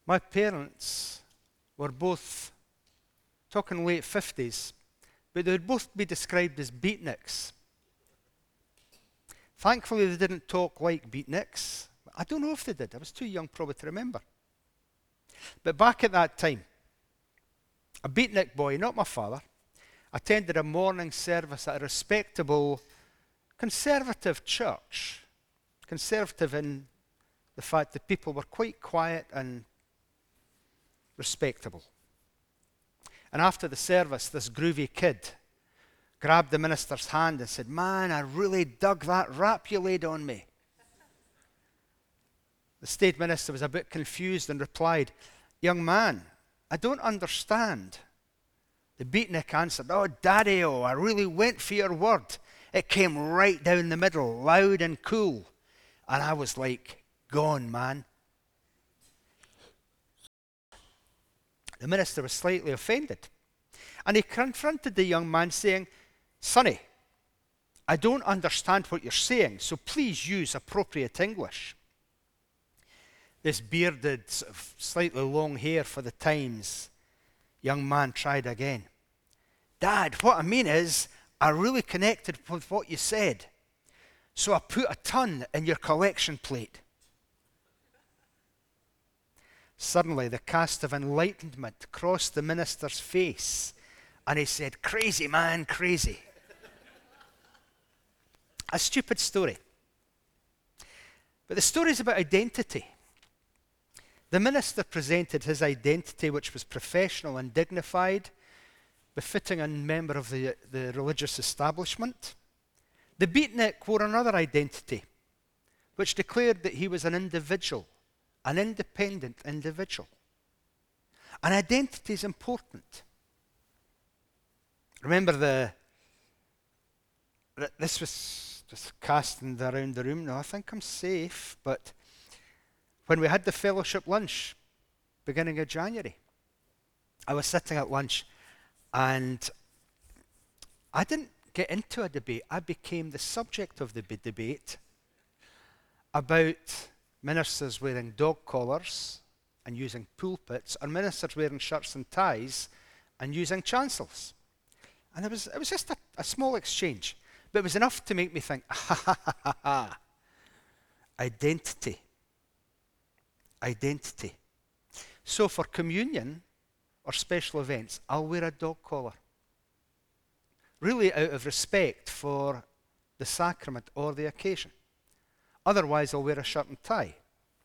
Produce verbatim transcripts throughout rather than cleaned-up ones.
My parents were both talking late fifties, but they would both be described as beatniks. Thankfully, they didn't talk like beatniks. I don't know if they did. I was too young probably to remember. But back at that time, a beatnik boy, not my father, attended a morning service at a respectable conservative church. Conservative in the fact that people were quite quiet and respectable. And after the service, this groovy kid grabbed the minister's hand and said, "Man, I really dug that rap you laid on me." The state minister was a bit confused and replied, "Young man, I don't understand." The beatnik answered, "Oh, Daddy-o, I really went for your word. It came right down the middle, loud and cool. And I was like, gone, man." The minister was slightly offended. And he confronted the young man saying, "Sonny, I don't understand what you're saying, so please use appropriate English." This bearded, sort of slightly long hair for the times young man tried again. "Dad, what I mean is, I really connected with what you said. So I put a ton in your collection plate." Suddenly, the cast of enlightenment crossed the minister's face, and he said, "Crazy, man, crazy." A stupid story. But the story is about identity. The minister presented his identity, which was professional and dignified, befitting a member of the, the religious establishment. The beatnik wore another identity, which declared that he was an individual, an independent individual. And identity is important. Remember the, this was just casting around the room. Now I think I'm safe, but when we had the fellowship lunch, beginning of January, I was sitting at lunch and I didn't get into a debate. I became the subject of the debate about ministers wearing dog collars and using pulpits, or ministers wearing shirts and ties and using chancels. And it was, it was just a, a small exchange, but it was enough to make me think, ha ha ha ha ha, identity. Identity. So for communion or special events, I'll wear a dog collar. Really out of respect for the sacrament or the occasion. Otherwise, I'll wear a shirt and tie.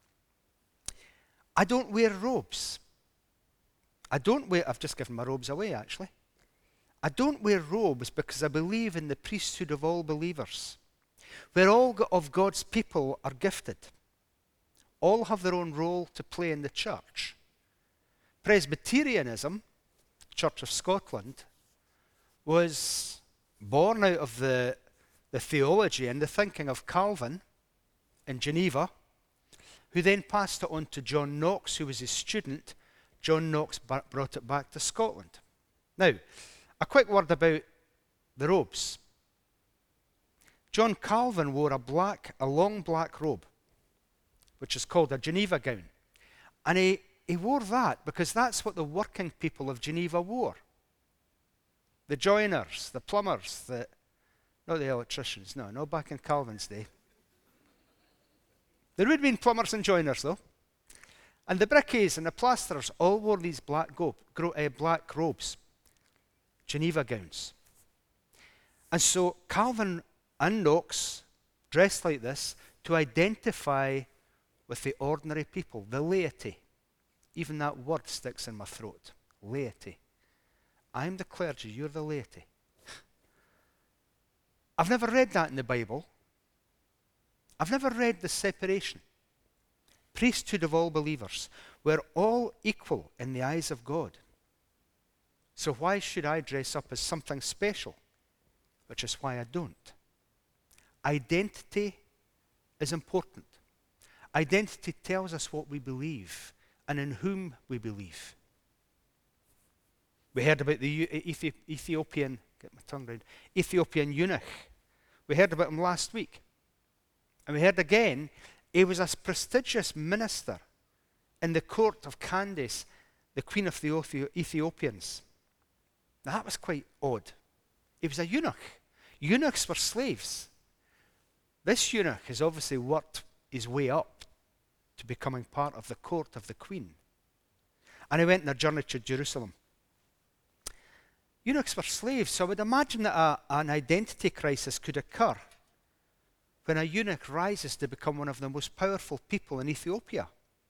I don't wear robes. I don't wear, I've just given my robes away actually. I don't wear robes because I believe in the priesthood of all believers, where all of God's people are gifted. All have their own role to play in the church. Presbyterianism, Church of Scotland, was born out of the, the theology and the thinking of Calvin in Geneva, who then passed it on to John Knox, who was his student. John Knox ba- brought it back to Scotland. Now, a quick word about the robes. John Calvin wore a black, a long black robe, which is called a Geneva gown. And he, he wore that because that's what the working people of Geneva wore. The joiners, the plumbers, the, not the electricians, no, no, back in Calvin's day. There would have been plumbers and joiners though. And the brickies and the plasterers all wore these black, go, gro, uh, black robes, Geneva gowns. And so Calvin and Knox dressed like this to identify with the ordinary people, the laity. Even that word sticks in my throat, laity. I'm the clergy, you're the laity. I've never read that in the Bible. I've never read the separation. Priesthood of all believers. We're all equal in the eyes of God. So why should I dress up as something special? Which is why I don't. Identity is important. Identity tells us what we believe and in whom we believe. We heard about the Ethi- Ethiopian, get my tongue round, Ethiopian eunuch. We heard about him last week. And we heard again, he was a prestigious minister in the court of Candace, the queen of the Ethiopians. Now that was quite odd. He was a eunuch. Eunuchs were slaves. This eunuch has obviously worked his way up to becoming part of the court of the queen. And he went on a journey to Jerusalem. Eunuchs were slaves, so I would imagine that a, an identity crisis could occur when a eunuch rises to become one of the most powerful people in Ethiopia.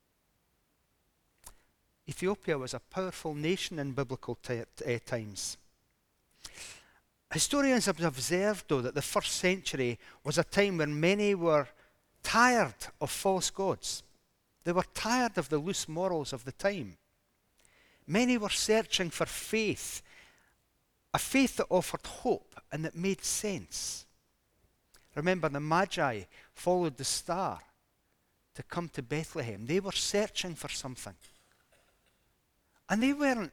Ethiopia was a powerful nation in biblical t- t- times. Historians have observed, though, that the first century was a time when many were tired of false gods. They were tired of the loose morals of the time. Many were searching for faith, a faith that offered hope and that made sense. Remember, the Magi followed the star to come to Bethlehem. They were searching for something. And they weren't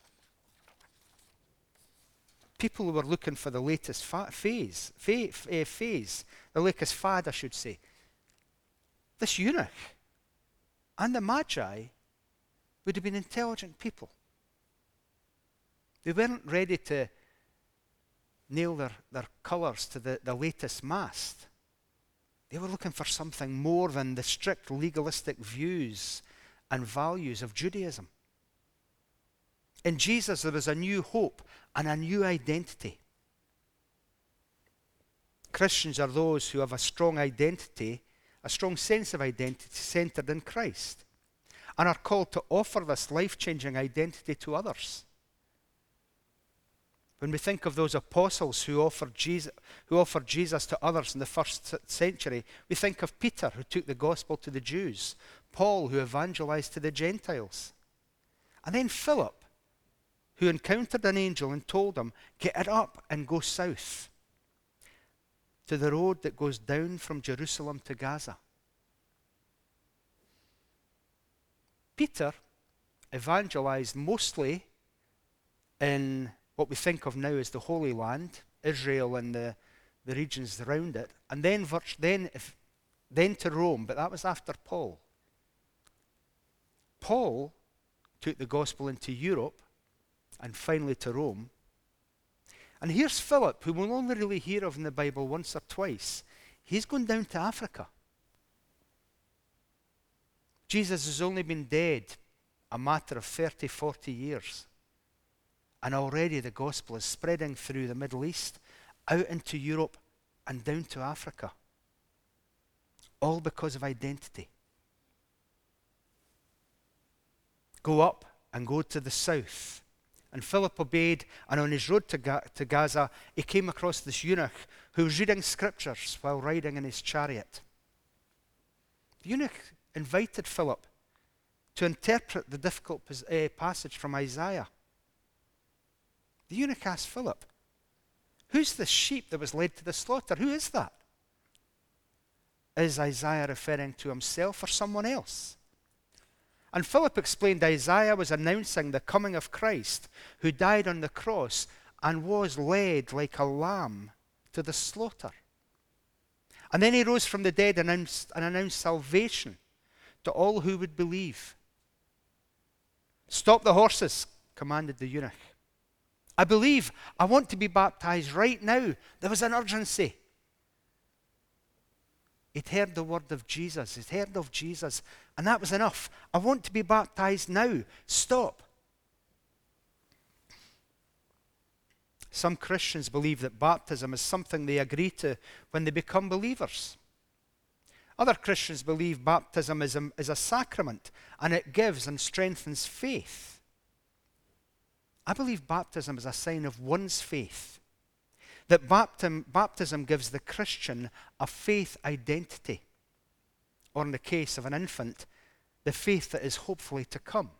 people who were looking for the latest fa- phase, fa- uh, phase, the latest fad, I should say. This eunuch and the Magi would have been intelligent people. They weren't ready to nail their, their colours to the, the latest mast. They were looking for something more than the strict legalistic views and values of Judaism. In Jesus, there was a new hope and a new identity. Christians are those who have a strong identity, a strong sense of identity centered in Christ, and are called to offer this life-changing identity to others. When we think of those apostles who offered Jesus, who offered Jesus to others in the first century, we think of Peter, who took the gospel to the Jews, Paul, who evangelized to the Gentiles, and then Philip, who encountered an angel and told him, "Get it up and go south to the road that goes down from Jerusalem to Gaza." Peter evangelized mostly in what we think of now as the Holy Land, Israel and the, the regions around it, and then, then, if, then to Rome, but that was after Paul. Paul took the gospel into Europe and finally to Rome. And here's Philip, who we'll only really hear of in the Bible once or twice. He's gone down to Africa. Jesus has only been dead a matter of thirty, forty years. And already the gospel is spreading through the Middle East, out into Europe, and down to Africa. All because of identity. Go up and go to the south. And Philip obeyed, and on his road to, Ga- to Gaza, he came across this eunuch who was reading scriptures while riding in his chariot. The eunuch invited Philip to interpret the difficult uh, passage from Isaiah. The eunuch asked Philip, "Who's the sheep that was led to the slaughter? Who is that?" Is Isaiah referring to himself or someone else? And Philip explained Isaiah was announcing the coming of Christ, who died on the cross and was led like a lamb to the slaughter. And then he rose from the dead and announced, and announced salvation to all who would believe. "Stop the horses," commanded the eunuch. "I believe. I want to be baptized right now." There was an urgency. He'd heard the word of Jesus. He'd heard of Jesus. And that was enough. "I want to be baptized now. Stop." Some Christians believe that baptism is something they agree to when they become believers. Other Christians believe baptism is a, is a sacrament and it gives and strengthens faith. I believe baptism is a sign of one's faith. That baptism, baptism gives the Christian a faith identity, or in the case of an infant, the faith that is hopefully to come.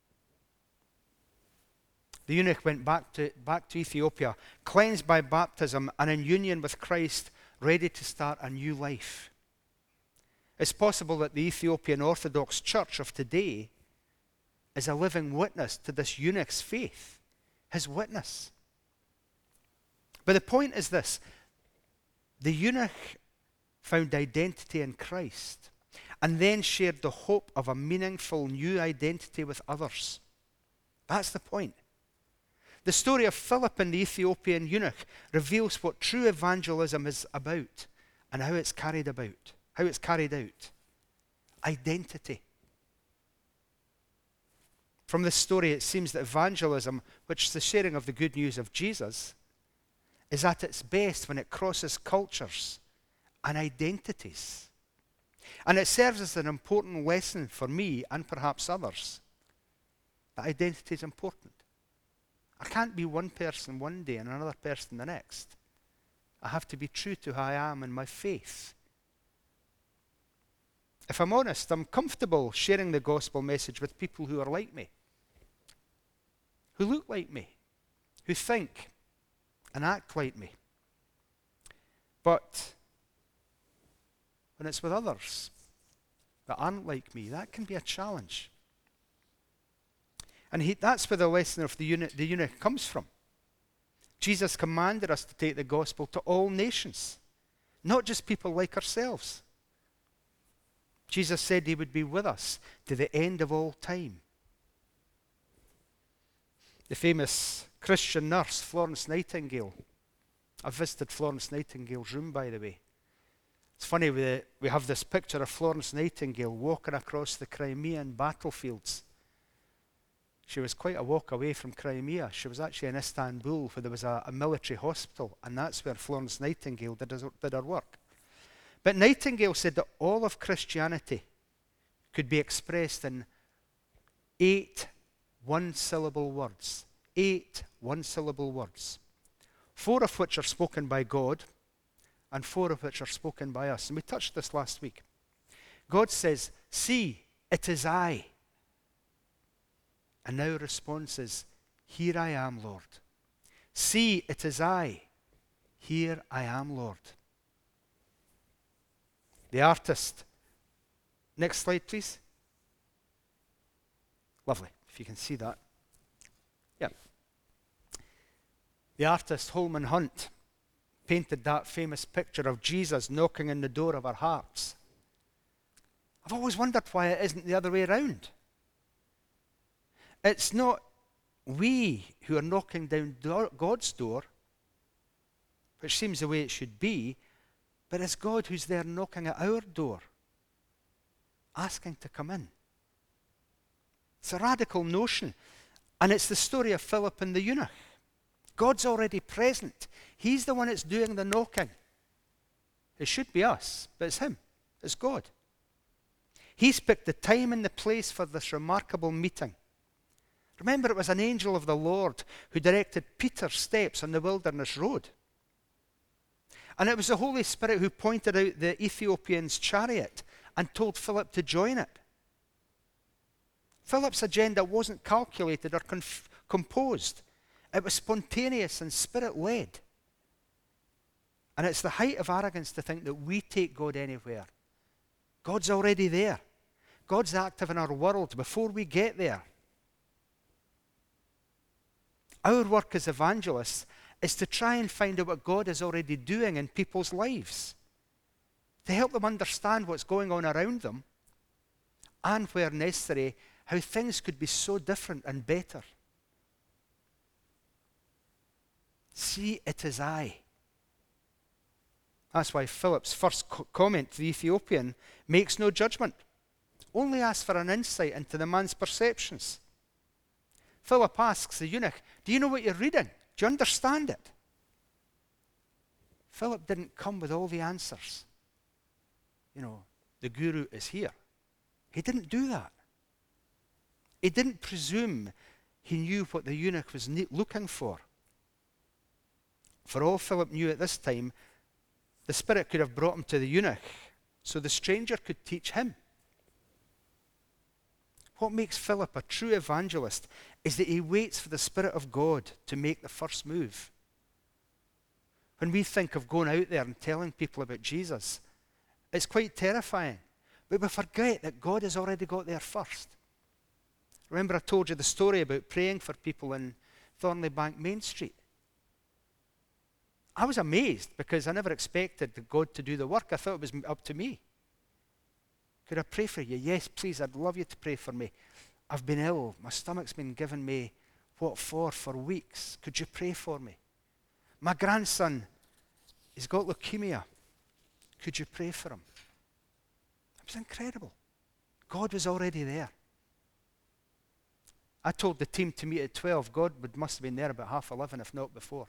The eunuch went back to, back to Ethiopia, cleansed by baptism and in union with Christ, ready to start a new life. It's possible that the Ethiopian Orthodox Church of today is a living witness to this eunuch's faith, his witness. But the point is this: the eunuch found identity in Christ. and then shared the hope of a meaningful new identity with others. That's the point. The story of Philip and the Ethiopian eunuch reveals what true evangelism is about and how it's carried about, how it's carried out. Identity. From this story, it seems that evangelism, which is the sharing of the good news of Jesus, is at its best when it crosses cultures and identities. And it serves as an important lesson for me and perhaps others that identity is important. I can't be one person one day and another person the next. I have to be true to who I am in my faith. If I'm honest, I'm comfortable sharing the gospel message with people who are like me, who look like me, who think and act like me. But when it's with others that aren't like me, that can be a challenge. And he, that's where the lesson of the eunuch, the eunuch comes from. Jesus commanded us to take the gospel to all nations, not just people like ourselves. Jesus said he would be with us to the end of all time. The famous Christian nurse, Florence Nightingale. I've visited Florence Nightingale's room, by the way. It's funny, we, we have this picture of Florence Nightingale walking across the Crimean battlefields. She was quite a walk away from Crimea. She was actually in Istanbul, where there was a, a military hospital, and that's where Florence Nightingale did, his, did her work. But Nightingale said that all of Christianity could be expressed in eight one-syllable words. Eight one-syllable words. Four of which are spoken by God, and four of which are spoken by us. And we touched this last week. God says, "See, it is I." And now response is, "Here I am, Lord." "See, it is I. Here I am, Lord." The artist. Next slide, please. Lovely, if you can see that. Yeah. The artist Holman Hunt painted that famous picture of Jesus knocking on the door of our hearts. I've always wondered why it isn't the other way around. It's not we who are knocking down God's door, which seems the way it should be, but it's God who's there knocking at our door, asking to come in. It's a radical notion, and it's the story of Philip and the eunuch. God's already present. He's the one that's doing the knocking. It should be us, but it's him. It's God. He's picked the time and the place for this remarkable meeting. Remember, it was an angel of the Lord who directed Peter's steps on the wilderness road. And it was the Holy Spirit who pointed out the Ethiopian's chariot and told Philip to join it. Philip's agenda wasn't calculated or conf- composed. It was spontaneous and spirit-led. And it's the height of arrogance to think that we take God anywhere. God's already there. God's active in our world before we get there. Our work as evangelists is to try and find out what God is already doing in people's lives, to help them understand what's going on around them, and where necessary, how things could be so different and better. See, it is I. That's why Philip's first co- comment to the Ethiopian makes no judgment, only asks for an insight into the man's perceptions. Philip asks the eunuch, "Do you know what you're reading? Do you understand it?" Philip didn't come with all the answers. You know, the guru is here. He didn't do that. He didn't presume he knew what the eunuch was ne- looking for. For all Philip knew at this time, the Spirit could have brought him to the eunuch, so the stranger could teach him. What makes Philip a true evangelist is that he waits for the Spirit of God to make the first move. When we think of going out there and telling people about Jesus, it's quite terrifying. But we forget that God has already got there first. Remember I told you the story about praying for people in Thornley Bank Main Street. I was amazed because I never expected God to do the work. I thought it was up to me. Could I pray for you? Yes, please, I'd love you to pray for me. I've been ill. My stomach's been giving me what for for weeks. Could you pray for me? My grandson, he's got leukemia. Could you pray for him? It was incredible. God was already there. I told the team to meet at twelve. God would, must have been there about half eleven, if not before.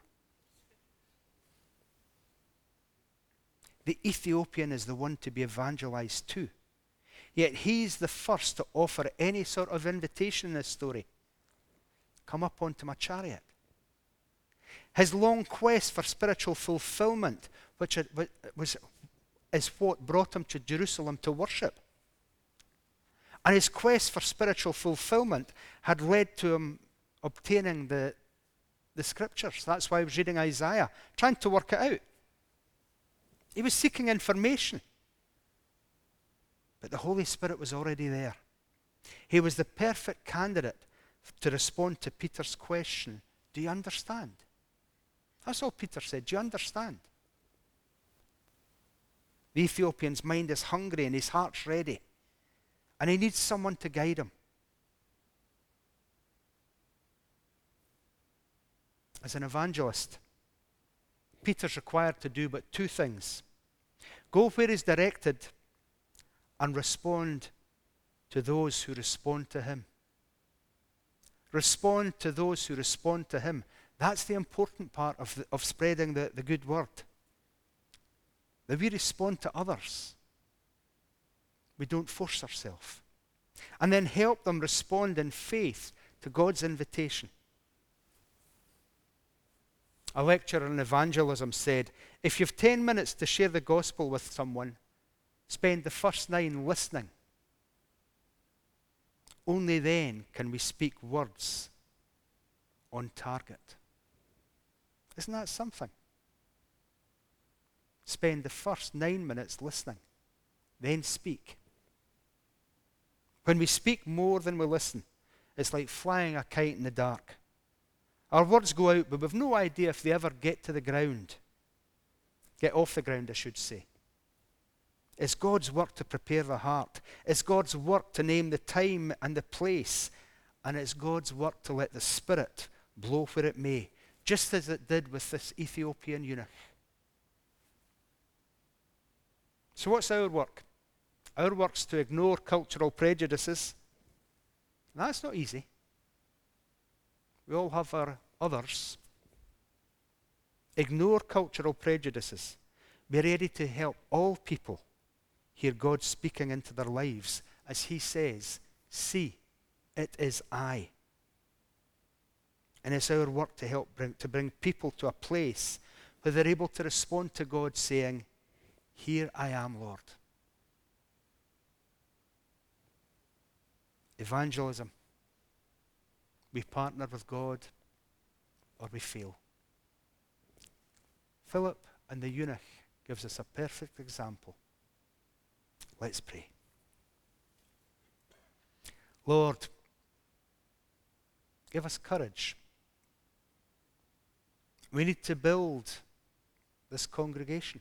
The Ethiopian is the one to be evangelized to. Yet he's the first to offer any sort of invitation in this story. Come up onto my chariot. His long quest for spiritual fulfillment, which it was, is what brought him to Jerusalem to worship. And his quest for spiritual fulfillment had led to him obtaining the, the scriptures. That's why he was reading Isaiah, trying to work it out. He was seeking information. But the Holy Spirit was already there. He was the perfect candidate to respond to Peter's question, do you understand? That's all Peter said, do you understand? The Ethiopian's mind is hungry and his heart's ready. And he needs someone to guide him. As an evangelist, Peter's required to do but two things. Go where he's directed and respond to those who respond to him. Respond to those who respond to him. That's the important part of, the, of spreading the, the good word. That we respond to others. We don't force ourselves. And then help them respond in faith to God's invitation. A lecturer in evangelism said, if you've ten minutes to share the gospel with someone, spend the first nine listening. Only then can we speak words on target. Isn't that something? Spend the first nine minutes listening, then speak. When we speak more than we listen, it's like flying a kite in the dark. Our words go out, but we've no idea if they ever get to the ground. Get off the ground, I should say. It's God's work to prepare the heart. It's God's work to name the time and the place. And it's God's work to let the Spirit blow where it may, just as it did with this Ethiopian eunuch. So what's our work? Our work's to ignore cultural prejudices. That's not easy. We all have our others. Ignore cultural prejudices. Be ready to help all people hear God speaking into their lives as he says, see, it is I. And it's our work to help bring, to bring people to a place where they're able to respond to God saying, here I am, Lord. Evangelism. We partner with God or we fail. Philip and the eunuch gives us a perfect example. Let's pray. Lord, give us courage. We need to build this congregation.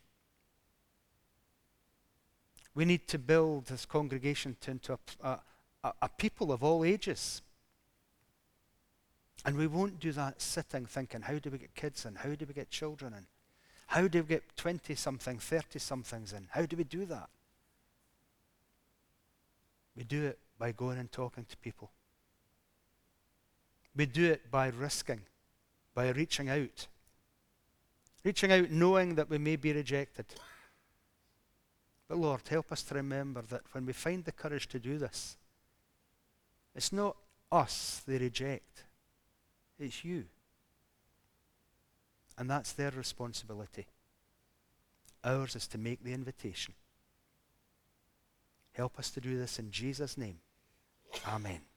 We need to build this congregation to, into a, a, a people of all ages. And we won't do that sitting thinking, how do we get kids in? How do we get children in? How do we get twenty-something, thirty-somethings in? How do we do that? We do it by going and talking to people. We do it by risking, by reaching out. Reaching out knowing that we may be rejected. But Lord, help us to remember that when we find the courage to do this, it's not us they reject. It's you. And that's their responsibility. Ours is to make the invitation. Help us to do this in Jesus' name. Amen.